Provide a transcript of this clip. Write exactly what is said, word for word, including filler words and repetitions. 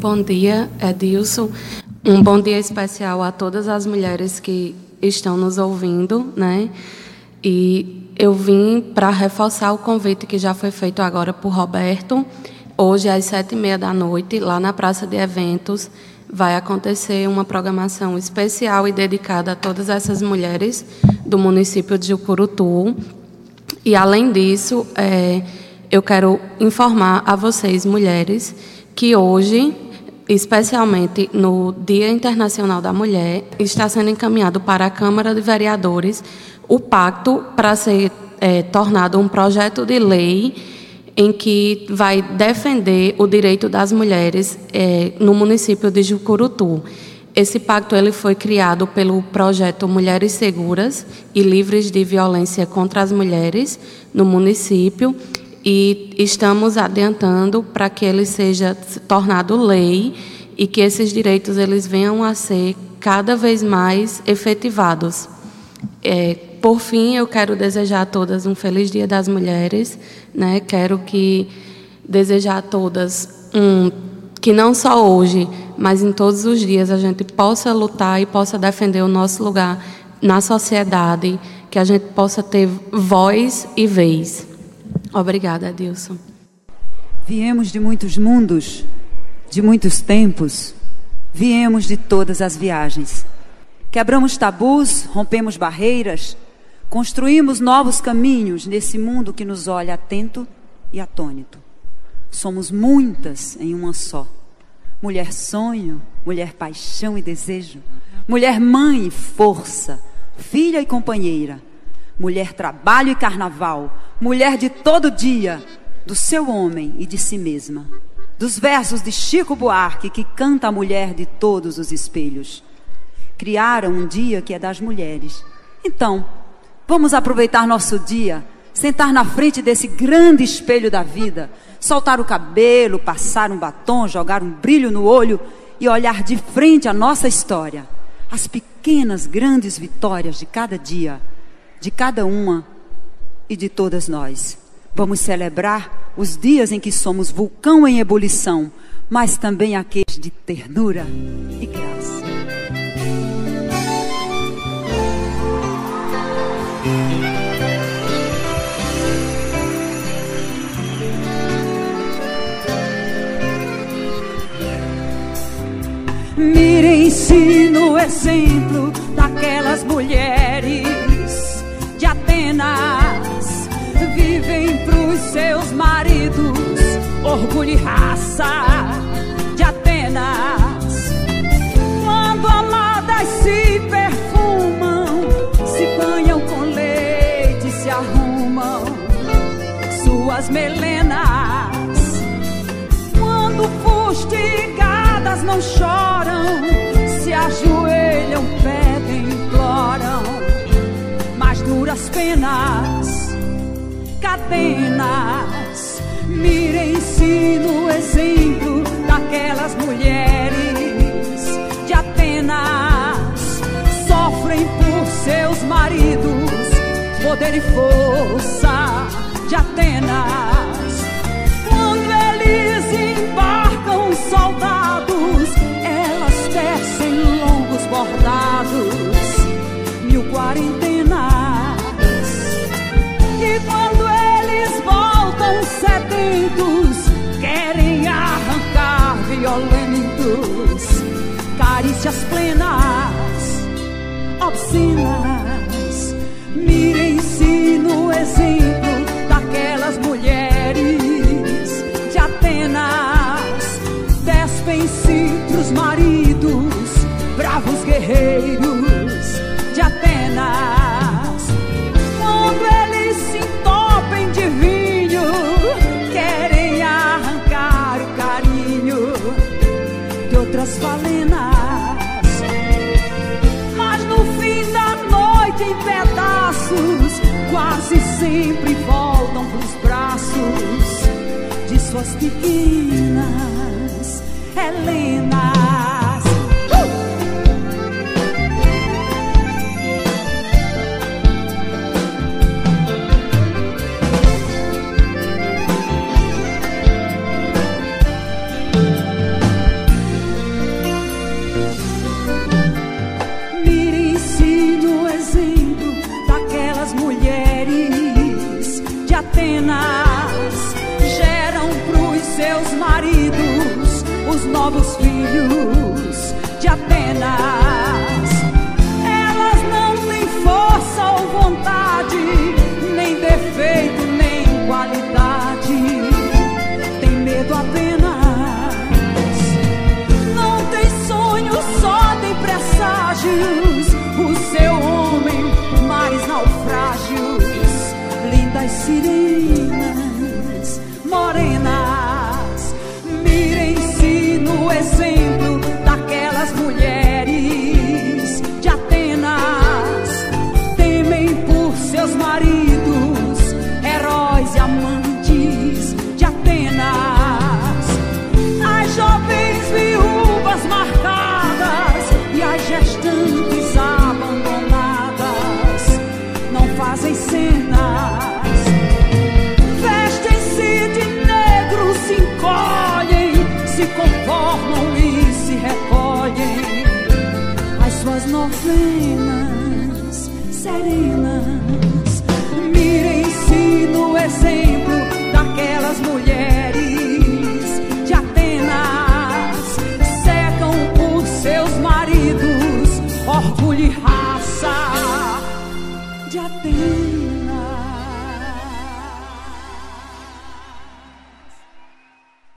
bom dia, Edilson. Um bom dia especial a todas as mulheres que estão nos ouvindo, né? E eu vim para reforçar o convite que já foi feito agora por Roberto. Hoje, às sete e meia da noite, lá na Praça de Eventos, vai acontecer uma programação especial e dedicada a todas essas mulheres do município de Jucurutu. E, além disso, é, eu quero informar a vocês, mulheres, que hoje, especialmente no Dia Internacional da Mulher, está sendo encaminhado para a Câmara de Vereadores o pacto para ser é, tornado um projeto de lei em que vai defender o direito das mulheres é, no município de Jucurutu. Esse pacto ele foi criado pelo projeto Mulheres Seguras e Livres de Violência contra as Mulheres no município e estamos adiantando para que ele seja tornado lei e que esses direitos eles venham a ser cada vez mais efetivados. É, por fim, eu quero desejar a todas um feliz Dia das Mulheres, né? Quero que desejar a todas um, que não só hoje, mas em todos os dias a gente possa lutar e possa defender o nosso lugar na sociedade, que a gente possa ter voz e vez. Obrigada, Adilson. Viemos de muitos mundos, de muitos tempos, viemos de todas as viagens. Quebramos tabus, rompemos barreiras, construímos novos caminhos nesse mundo que nos olha atento e atônito. Somos muitas em uma só. Mulher sonho, mulher paixão e desejo, mulher mãe e força, filha e companheira, mulher trabalho e carnaval, mulher de todo dia, do seu homem e de si mesma. Dos versos de Chico Buarque, que canta a mulher de todos os espelhos. Criaram um dia que é das mulheres. Então, vamos aproveitar nosso dia, sentar na frente desse grande espelho da vida, soltar o cabelo, passar um batom, jogar um brilho no olho e olhar de frente a nossa história. As pequenas, grandes vitórias de cada dia, de cada uma e de todas nós. Vamos celebrar os dias em que somos vulcão em ebulição, mas também aqueles de ternura e graça. Mirem-se no exemplo daquelas mulheres de Atenas, vivem pros seus maridos, orgulho e raça de Atenas. Quando amadas se perfumam, se banham com leite, se arrumam suas melenas. Quando fustigadas não choram, se ajoelham, pedem, imploram, mas duras penas, cadenas. Mirem-se no exemplo daquelas mulheres de Atenas, sofrem por seus maridos, poder e força de Atenas. Quando eles embarcam soldados, elas tecem longos bordados, mil quarentenas. E quando eles voltam sedentos, querem arrancar violentos, carícias plenas, obscenas. Mirem-se no exemplo daquelas mulheres de Atenas, despem citros maridos, bravos guerreiros de Atenas. Quando eles se entopem de vinho, querem arrancar o carinho de outras falenas, mas no fim da noite em pedaços, quase sempre voltam pros braços de suas pequenas Helenas. Atenas geram pros seus maridos os novos filhos de Atenas. Elas não têm força ou vontade, nem defeito, nem qualidade. Tem medo apenas, não tem sonhos, só tem presságios. O seu homem mais naufrágios. Lindas sirenas, morenas, mirem-se no exemplo daquelas mulheres de Atenas. Temem por seus maridos, heróis e amantes de Atenas. As jovens viúvas marcadas e as gestantes abandonadas não fazem cenas. Se conformam e se recolhem às suas novenas serenas. Mirem-se no exemplo